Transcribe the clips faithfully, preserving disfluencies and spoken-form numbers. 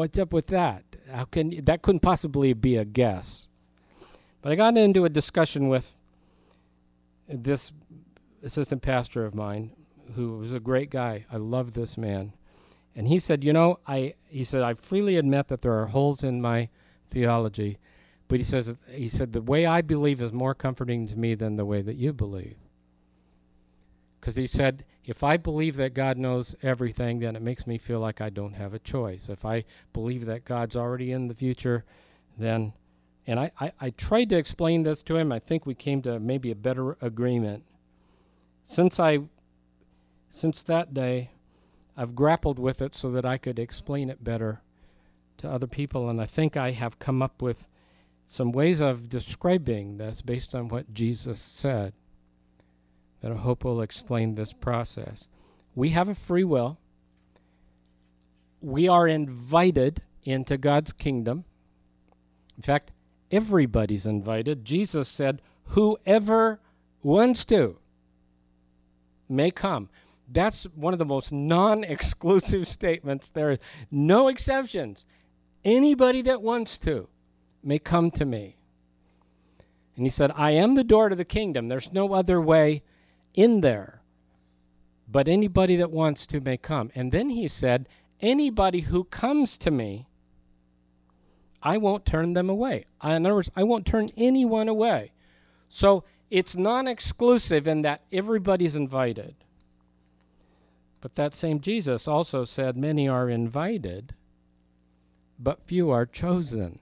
what's up with that? How can you, that couldn't possibly be a guess. But I got into a discussion with this assistant pastor of mine, who was a great guy. I love this man. And he said, you know, I he said, I freely admit that there are holes in my theology, but he says he said the way I believe is more comforting to me than the way that you believe. Because he said, if I believe that God knows everything, then it makes me feel like I don't have a choice. If I believe that God's already in the future, then, and I, I, I tried to explain this to him. I think we came to maybe a better agreement. Since I, since that day, I've grappled with it so that I could explain it better to other people, and I think I have come up with some ways of describing this based on what Jesus said that I hope will explain this process. We have a free will. We are invited into God's kingdom. In fact, everybody's invited. Jesus said, whoever wants to may come. That's one of the most non-exclusive statements. There is no exceptions. Anybody that wants to may come to me. And he said, I am the door to the kingdom. There's no other way in there. But anybody that wants to may come. And then he said, anybody who comes to me, I won't turn them away. In other words, I won't turn anyone away. So it's non-exclusive in that everybody's invited. But that same Jesus also said, many are invited, but few are chosen.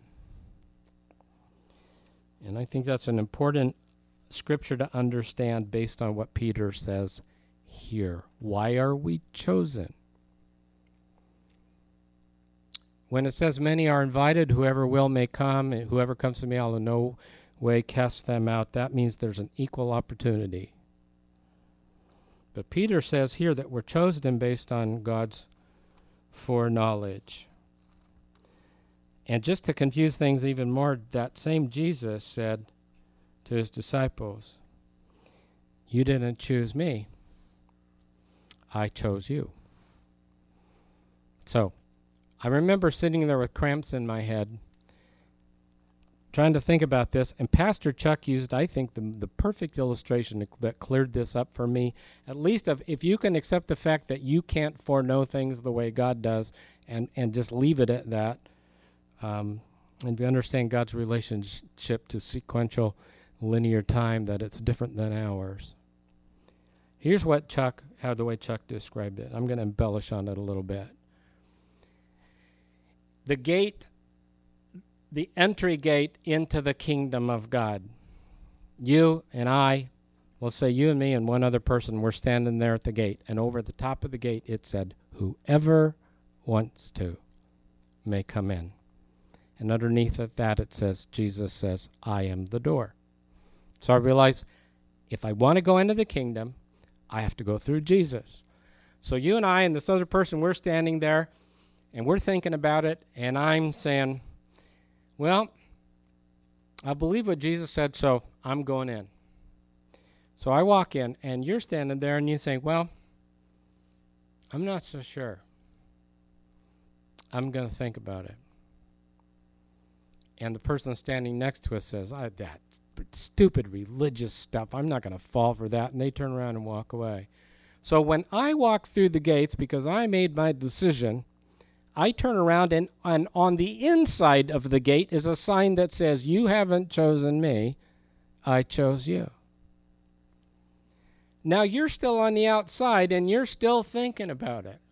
And I think that's an important scripture to understand based on what Peter says here. Why are we chosen? When it says many are invited, whoever will may come, and whoever comes to me, I'll in no way cast them out. That means there's an equal opportunity. But Peter says here that we're chosen based on God's foreknowledge. And just to confuse things even more, that same Jesus said to his disciples, you didn't choose me. I chose you. So, I remember sitting there with cramps in my head, trying to think about this, and Pastor Chuck used, I think, the, the perfect illustration that cleared this up for me, at least of if you can accept the fact that you can't foreknow things the way God does and, and just leave it at that, um, and we understand God's relationship to sequential linear time, that it's different than ours. Here's what Chuck, how the way Chuck described it. I'm going to embellish on it a little bit. The gate, the entry gate into the kingdom of God. You and I, let's say you and me and one other person, we're standing there at the gate. And over at the top of the gate, it said, whoever wants to may come in. And underneath of that, it says, Jesus says, I am the door. So I realize if I want to go into the kingdom, I have to go through Jesus. So you and I and this other person, we're standing there, and we're thinking about it, and I'm saying, well, I believe what Jesus said, so I'm going in. So I walk in, and you're standing there, and you say, well, I'm not so sure. I'm going to think about it. And the person standing next to us says, I, that stupid religious stuff, I'm not going to fall for that, and they turn around and walk away. So when I walk through the gates, because I made my decision, I turn around, and, and on the inside of the gate is a sign that says, you haven't chosen me, I chose you. Now you're still on the outside, and you're still thinking about it.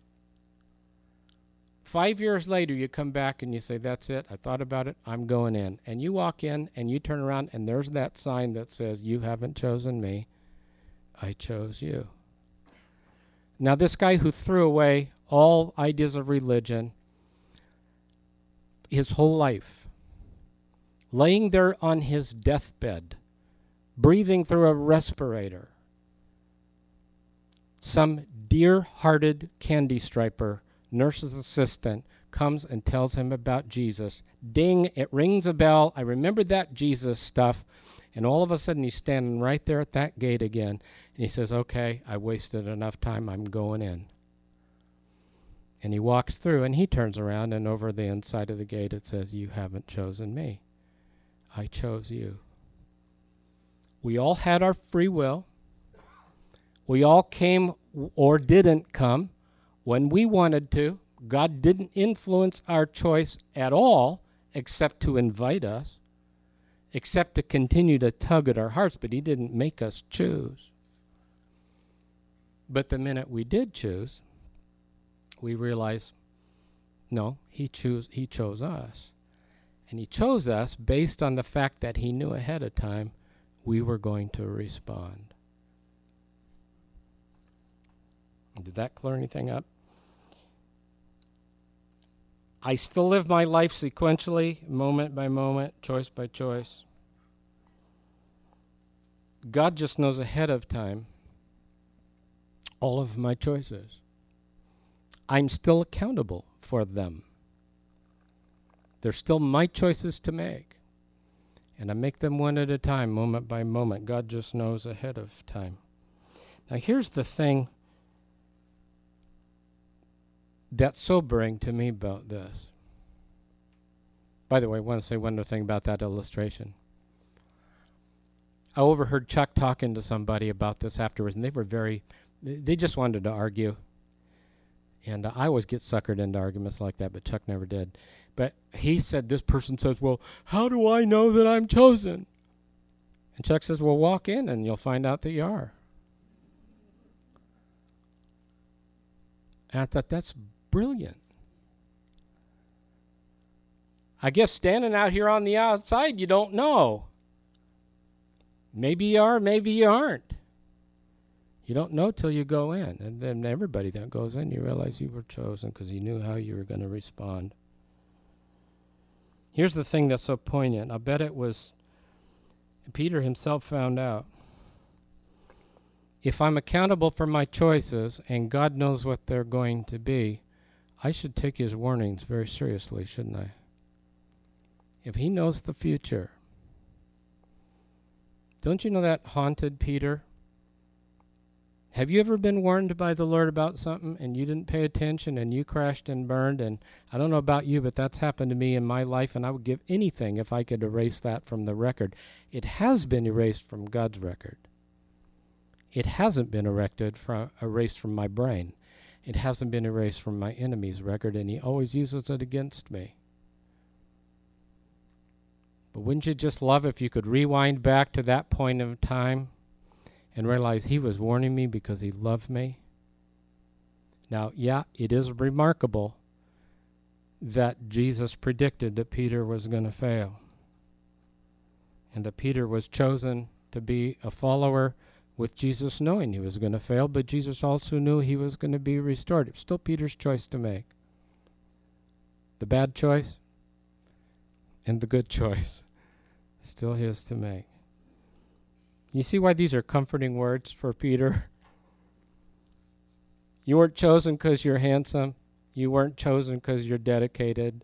Five years later, you come back and you say, that's it, I thought about it, I'm going in. And you walk in, and you turn around, and there's that sign that says, you haven't chosen me, I chose you. Now this guy who threw away all ideas of religion, his whole life, laying there on his deathbed, breathing through a respirator, some dear-hearted candy striper, nurse's assistant, comes and tells him about Jesus. Ding, it rings a bell. I remembered that Jesus stuff. And all of a sudden, he's standing right there at that gate again. And he says, okay, I wasted enough time. I'm going in. And he walks through, and he turns around, and over the inside of the gate it says, "You haven't chosen me. I chose you." We all had our free will. We all came or didn't come when we wanted to. God didn't influence our choice at all, except to invite us, except to continue to tug at our hearts, but he didn't make us choose. But the minute we did choose, we realize, no, he chose, he chose us. And he chose us based on the fact that he knew ahead of time we were going to respond. Did that clear anything up? I still live my life sequentially, moment by moment, choice by choice. God just knows ahead of time all of my choices. I'm still accountable for them. They're still my choices to make. And I make them one at a time, moment by moment. God just knows ahead of time. Now here's the thing that's sobering to me about this. By the way, I want to say one other thing about that illustration. I overheard Chuck talking to somebody about this afterwards, and they were very, they just wanted to argue. And uh, I always get suckered into arguments like that, but Chuck never did. But he said, this person says, well, how do I know that I'm chosen? And Chuck says, well, walk in and you'll find out that you are. And I thought, that's brilliant. I guess standing out here on the outside, you don't know. Maybe you are, maybe you aren't. You don't know till you go in. And then everybody that goes in, you realize you were chosen because you knew how you were going to respond. Here's the thing that's so poignant. I bet it was Peter himself found out. If I'm accountable for my choices and God knows what they're going to be, I should take his warnings very seriously, shouldn't I? If he knows the future. Don't you know that haunted Peter? Have you ever been warned by the Lord about something and you didn't pay attention and you crashed and burned? And I don't know about you, but that's happened to me in my life, and I would give anything if I could erase that from the record. It has been erased from God's record. It hasn't been erected from, erased from my brain. It hasn't been erased from my enemy's record, and he always uses it against me. But wouldn't you just love if you could rewind back to that point of time and realize he was warning me because he loved me? Now, yeah, it is remarkable that Jesus predicted that Peter was going to fail, and that Peter was chosen to be a follower with Jesus, knowing he was going to fail, but Jesus also knew he was going to be restored. It's still Peter's choice to make. The bad choice and the good choice, still his to make. You see why these are comforting words for Peter? You weren't chosen because you're handsome. You weren't chosen because you're dedicated.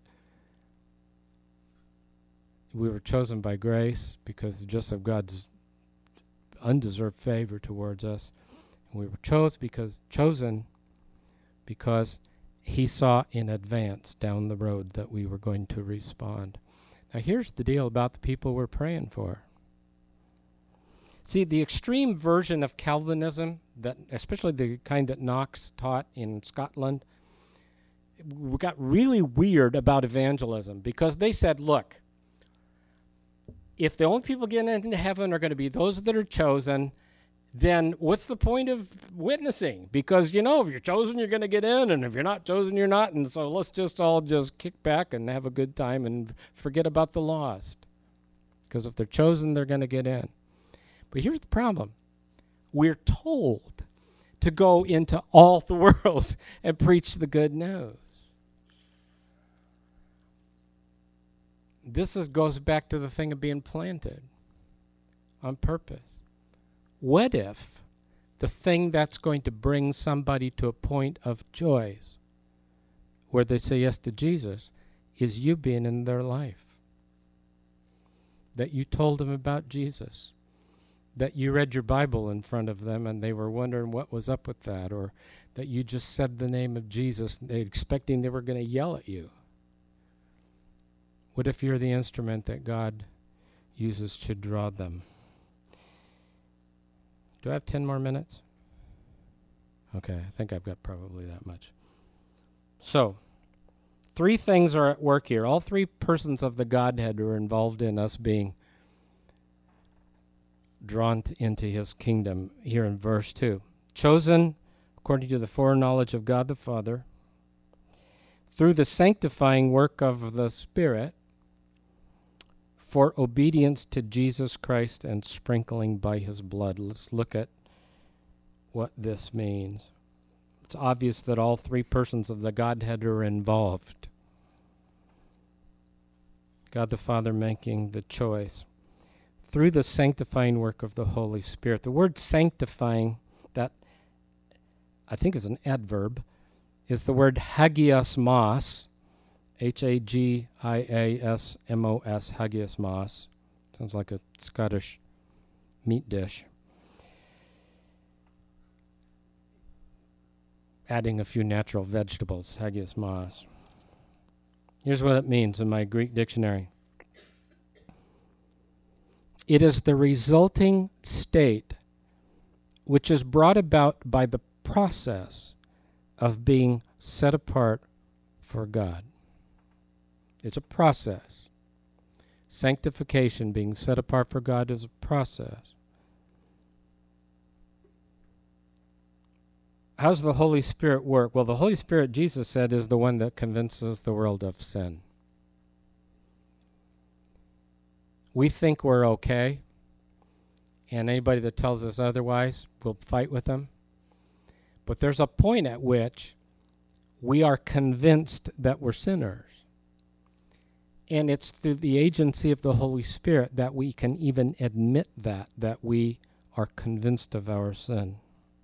We were chosen by grace because just of God's undeserved favor towards us. And we were chose because, chosen because he saw in advance down the road that we were going to respond. Now here's the deal about the people we're praying for. See, the extreme version of Calvinism, that especially the kind that Knox taught in Scotland, got really weird about evangelism because they said, look, if the only people getting into heaven are going to be those that are chosen, then what's the point of witnessing? Because, you know, if you're chosen, you're going to get in, and if you're not chosen, you're not. And so let's just all just kick back and have a good time and forget about the lost. Because if they're chosen, they're going to get in. But here's the problem. We're told to go into all the world and preach the good news. This is, goes back to the thing of being planted on purpose. What if the thing that's going to bring somebody to a point of joy where they say yes to Jesus is you being in their life? That you told them about Jesus. That you read your Bible in front of them and they were wondering what was up with that. Or that you just said the name of Jesus, they expecting they were going to yell at you? What if you're the instrument that God uses to draw them? Do I have ten more minutes? Okay, I think I've got probably that much. So, three things are at work here. All three persons of the Godhead are involved in us being drawn t- into his kingdom here in verse two. Chosen according to the foreknowledge of God the Father, through the sanctifying work of the Spirit, for obedience to Jesus Christ and sprinkling by his blood. Let's look at what this means. It's obvious that all three persons of the Godhead are involved. God the Father making the choice through the sanctifying work of the Holy Spirit. The word sanctifying, that I think is an adverb, is the word hagiasmos, H A G I A S M O S, hagiasmos. Sounds like a Scottish meat dish. Adding a few natural vegetables, hagiasmos. Here's what it means in my Greek dictionary. It is the resulting state which is brought about by the process of being set apart for God. It's a process. Sanctification, being set apart for God, is a process. How does the Holy Spirit work? Well, the Holy Spirit, Jesus said, is the one that convinces the world of sin. We think we're okay, and anybody that tells us otherwise, we'll fight with them. But there's a point at which we are convinced that we're sinners. And it's through the agency of the Holy Spirit that we can even admit that, that we are convinced of our sin.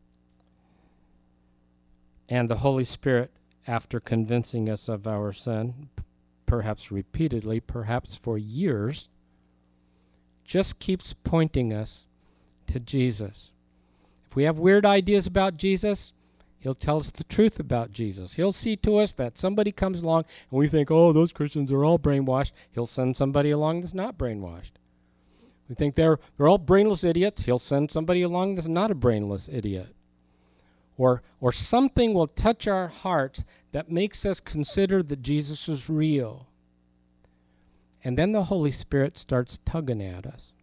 And the Holy Spirit, after convincing us of our sin, p- perhaps repeatedly, perhaps for years, just keeps pointing us to Jesus. If we have weird ideas about Jesus, he'll tell us the truth about Jesus. He'll see to us that somebody comes along and we think, oh, those Christians are all brainwashed. He'll send somebody along that's not brainwashed. We think they're they're all brainless idiots. He'll send somebody along that's not a brainless idiot. Or or something will touch our hearts that makes us consider that Jesus is real. And then the Holy Spirit starts tugging at us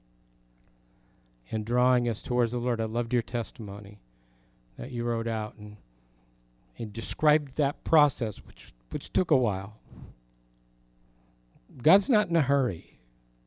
and drawing us towards the Lord. I loved your testimony that you wrote out and, and described that process, which which took a while. God's not in a hurry.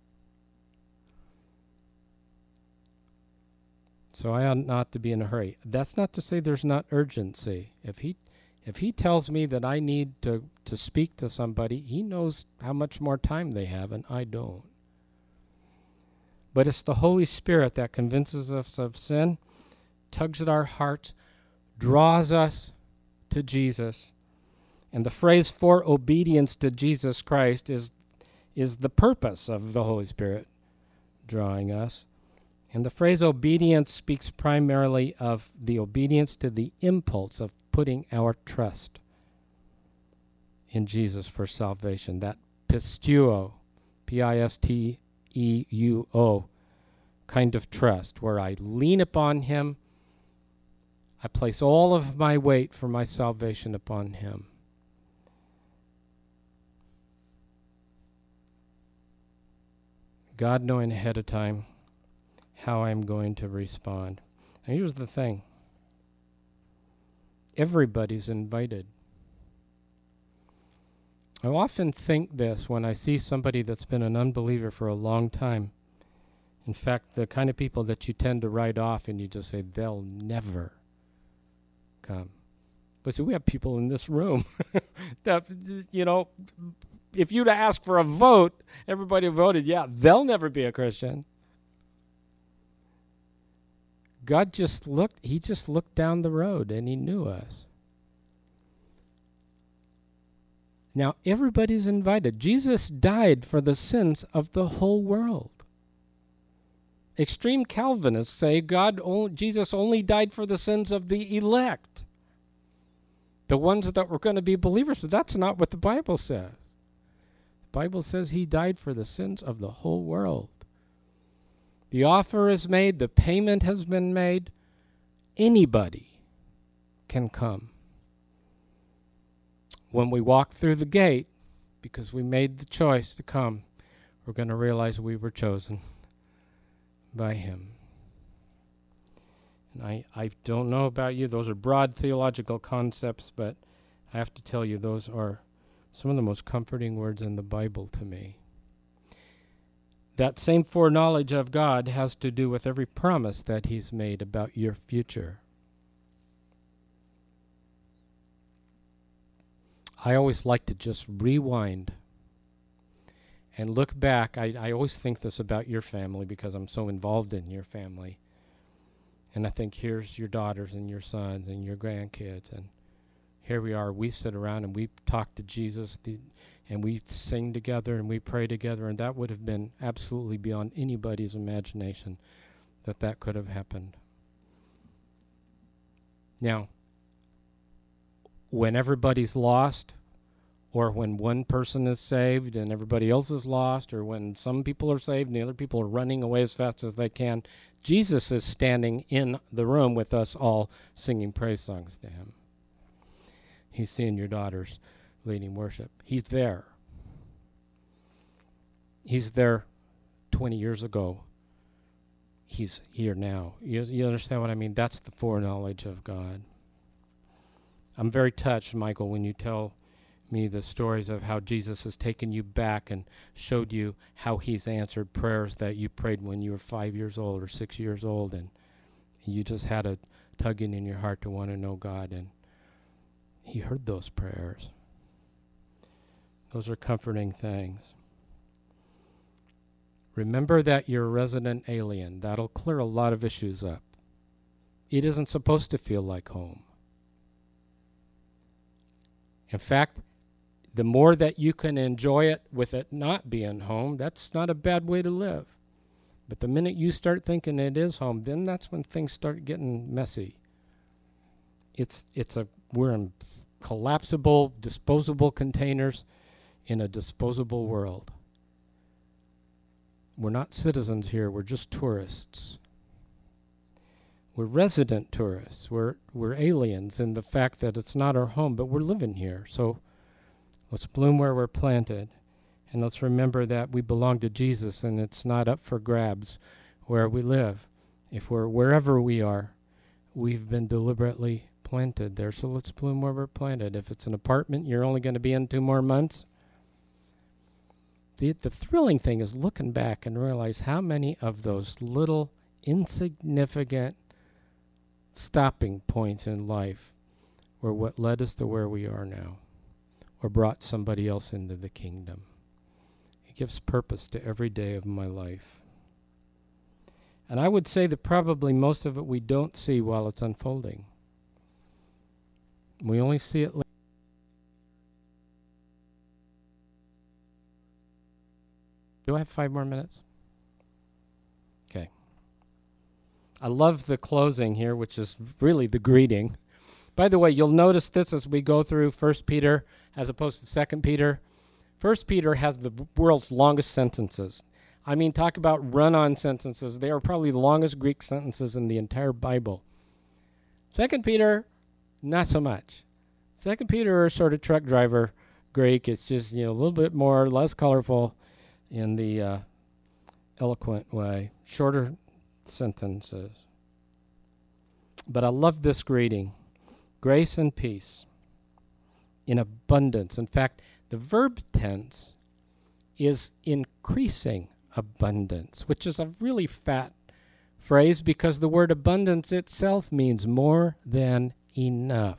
So I ought not to be in a hurry. That's not to say there's not urgency. If he if he tells me that I need to, to speak to somebody, he knows how much more time they have, and I don't. But it's the Holy Spirit that convinces us of sin, tugs at our hearts, draws us to Jesus. And the phrase for obedience to Jesus Christ is, is the purpose of the Holy Spirit drawing us. And the phrase obedience speaks primarily of the obedience to the impulse of putting our trust in Jesus for salvation. That pistuo, P I S T E U O, kind of trust, where I lean upon him. I place all of my weight for my salvation upon him. God knowing ahead of time how I'm going to respond. And here's the thing. Everybody's invited. I often think this when I see somebody that's been an unbeliever for a long time. In fact, the kind of people that you tend to write off and you just say, they'll never come. But see, we have people in this room that, you know, if you'd ask for a vote, everybody voted, yeah, they'll never be a Christian. God just looked, he just looked down the road and he knew us. Now, everybody's invited. Jesus died for the sins of the whole world. Extreme Calvinists say God, only, Jesus only died for the sins of the elect. the ones that were going to be believers. But that's not what the Bible says. The Bible says he died for the sins of the whole world. The offer is made. The payment has been made. Anybody can come. When we walk through the gate, because we made the choice to come, we're going to realize we were chosen by him. And I, I don't know about you. Those are broad theological concepts, but I have to tell you, those are some of the most comforting words in the Bible to me. That same foreknowledge of God has to do with every promise that he's made about your future. I always like to just rewind and look back. I, I always think this about your family because I'm so involved in your family. And I think, here's your daughters and your sons and your grandkids. And here we are. We sit around and we talk to Jesus the, and we sing together and we pray together. And that would have been absolutely beyond anybody's imagination that that could have happened. Now, when everybody's lost, or when one person is saved and everybody else is lost, or when some people are saved and the other people are running away as fast as they can, Jesus is standing in the room with us all singing praise songs to him. He's seeing your daughters leading worship. He's there. He's there twenty years ago. He's here now. You, you understand what I mean? That's the foreknowledge of God. I'm very touched, Michael, when you tell me the stories of how Jesus has taken you back and showed you how he's answered prayers that you prayed when you were five years old or six years old, and you just had a tugging in your heart to want to know God, and he heard those prayers. Those are comforting things. Remember that you're a resident alien. That'll clear a lot of issues up. It isn't supposed to feel like home. In fact, the more that you can enjoy it with it not being home, that's not a bad way to live. But the minute you start thinking it is home, then that's when things start getting messy. It's it's a we're in collapsible, disposable containers in a disposable world. We're not citizens here, we're just tourists. We're resident tourists. We're we're aliens in the fact that it's not our home, but we're living here. So let's bloom where we're planted. And let's remember that we belong to Jesus, and it's not up for grabs where we live. If we're wherever we are, we've been deliberately planted there. So let's bloom where we're planted. If it's an apartment you're only going to be in two more months. The, the thrilling thing is looking back and realize how many of those little insignificant stopping points in life were what led us to where we are now, or brought somebody else into the kingdom. It gives purpose to every day of my life. And I would say that probably most of it we don't see while it's unfolding. We only see it later. Do I have five more minutes? Okay. I love the closing here, which is really the greeting. By the way, you'll notice this as we go through First Peter as opposed to Second Peter. First Peter has the world's longest sentences. I mean, talk about run-on sentences. They are probably the longest Greek sentences in the entire Bible. Second Peter, not so much. Second Peter is sort of truck driver Greek. It's just, you know, a little bit more, less colorful in the uh, eloquent way. Shorter sentences. But I love this greeting. Grace and peace in abundance. In fact, the verb tense is increasing abundance, which is a really fat phrase because the word abundance itself means more than enough.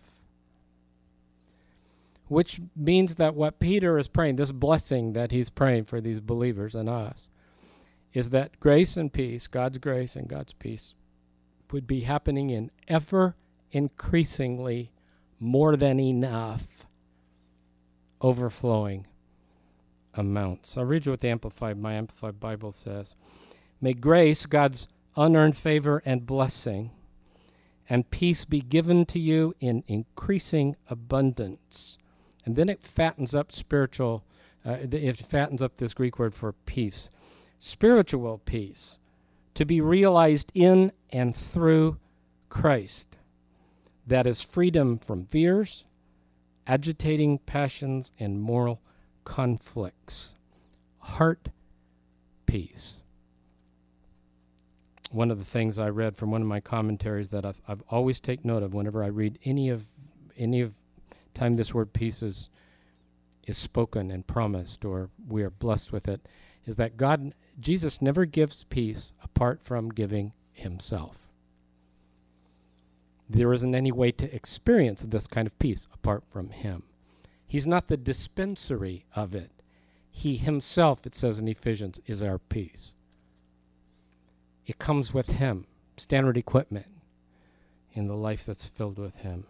Which means that what Peter is praying, this blessing that he's praying for these believers and us, is that grace and peace, God's grace and God's peace, would be happening in ever increasingly more than enough overflowing amounts. I'll read you what the Amplified, my Amplified Bible says. May grace, God's unearned favor and blessing, and peace be given to you in increasing abundance. And then it fattens up spiritual, uh, it fattens up this Greek word for peace. Spiritual peace, to be realized in and through Christ. That is freedom from fears, agitating passions, and moral conflicts. Heart peace. One of the things I read from one of my commentaries that I've, I've always take note of whenever I read any of any of time this word peace is, is spoken and promised, or we are blessed with it, is that God, Jesus never gives peace apart from giving himself. There isn't any way to experience this kind of peace apart from him. He's not the dispensary of it. He himself, it says in Ephesians, is our peace. It comes with him, standard equipment in the life that's filled with him.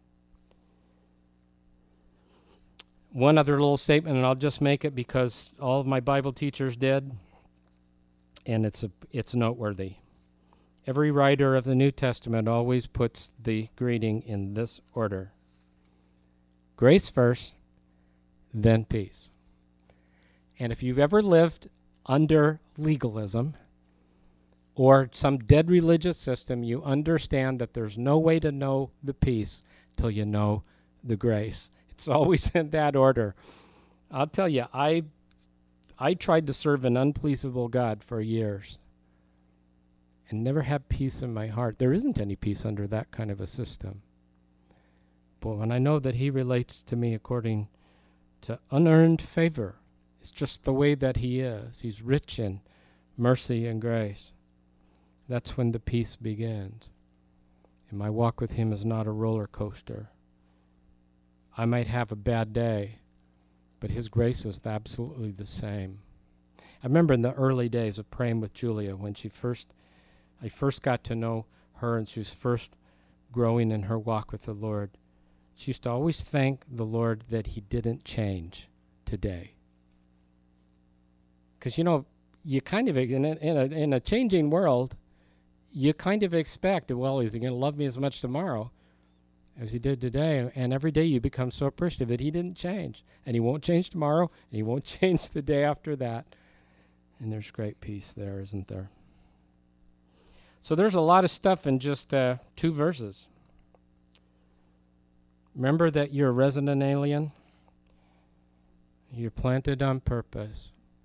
One other little statement, and I'll just make it because all of my Bible teachers did, and it's a, it's noteworthy. Every writer of the New Testament always puts the greeting in this order. Grace first, then peace. And if you've ever lived under legalism or some dead religious system, you understand that there's no way to know the peace till you know the grace. It's always in that order. I'll tell you, I I tried to serve an unpleasable God for years and never had peace in my heart. There isn't any peace under that kind of a system. But when I know that he relates to me according to unearned favor, it's just the way that he is. He's rich in mercy and grace. That's when the peace begins. And my walk with him is not a roller coaster. I might have a bad day, but his grace is absolutely the same. I remember in the early days of praying with Julia when she first, I first got to know her and she was first growing in her walk with the Lord. She used to always thank the Lord that he didn't change today. Because, you know, you kind of, in a, in, a, in a changing world, you kind of expect, well, is he going to love me as much tomorrow as he did today? And every day you become so appreciative that he didn't change. And he won't change tomorrow, and he won't change the day after that. And there's great peace there, isn't there? So there's a lot of stuff in just uh, two verses. Remember that you're a resident alien? You're planted on purpose.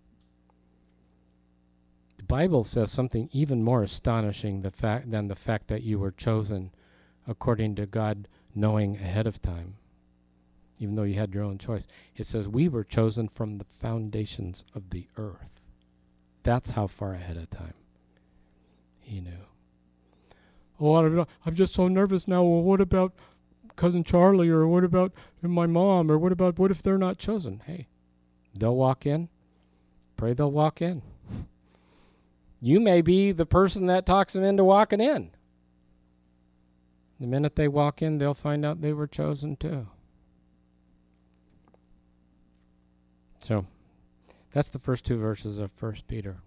The Bible says something even more astonishing the fact than the fact that you were chosen according to God knowing ahead of time, even though you had your own choice. It says we were chosen from the foundations of the earth. That's how far ahead of time he knew. Oh, I'm just so nervous now. Well, what about Cousin Charlie, or what about my mom, or what about, what if they're not chosen? Hey, they'll walk in. Pray they'll walk in. You may be the person that talks them into walking in. The minute they walk in, they'll find out they were chosen too. So, that's the first two verses of First Peter.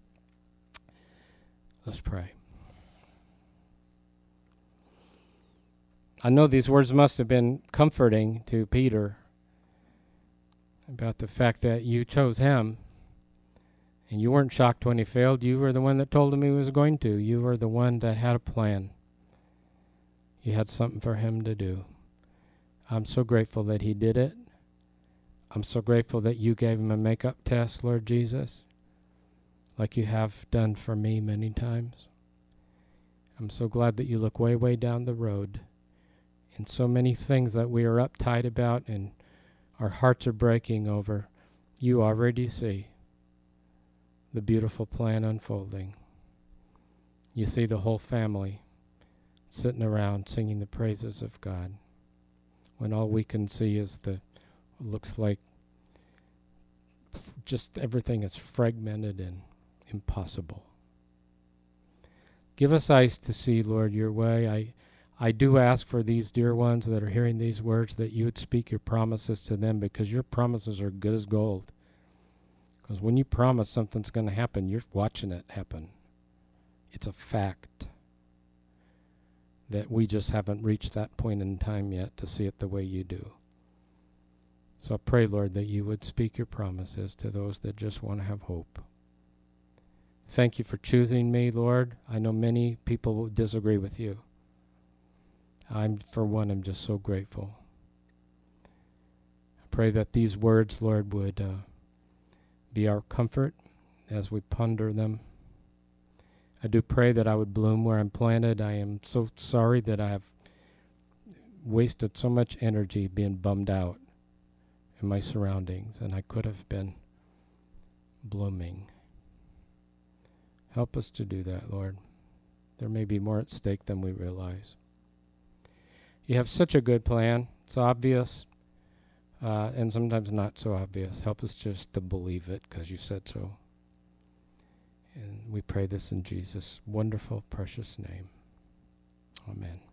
Let's pray. I know these words must have been comforting to Peter about the fact that you chose him, and you weren't shocked when he failed. You were the one that told him he was going to. You were the one that had a plan. You had something for him to do. I'm so grateful that he did it. I'm so grateful that you gave him a makeup test, Lord Jesus, like you have done for me many times. I'm so glad that you look way, way down the road. And so many things that we are uptight about and our hearts are breaking over, you already see the beautiful plan unfolding. You see the whole family sitting around singing the praises of God, when all we can see is the, looks like just everything is fragmented and impossible. Give us eyes to see, Lord, your way. I I do ask for these dear ones that are hearing these words that you would speak your promises to them, because your promises are good as gold. Because when you promise something's going to happen, you're watching it happen. It's a fact. that we just haven't reached that point in time yet to see it the way you do. So I pray, Lord, that you would speak your promises to those that just want to have hope. Thank you for choosing me, Lord. I know many people will disagree with you. I'm, for one, I'm just so grateful. I pray that these words, Lord, would uh, be our comfort as we ponder them. I do pray that I would bloom where I'm planted. I am so sorry that I have wasted so much energy being bummed out in my surroundings, and I could have been blooming. Help us to do that, Lord. There may be more at stake than we realize. You have such a good plan. It's obvious, uh, and sometimes not so obvious. Help us just to believe it because you said so. And we pray this in Jesus' wonderful, precious name. Amen.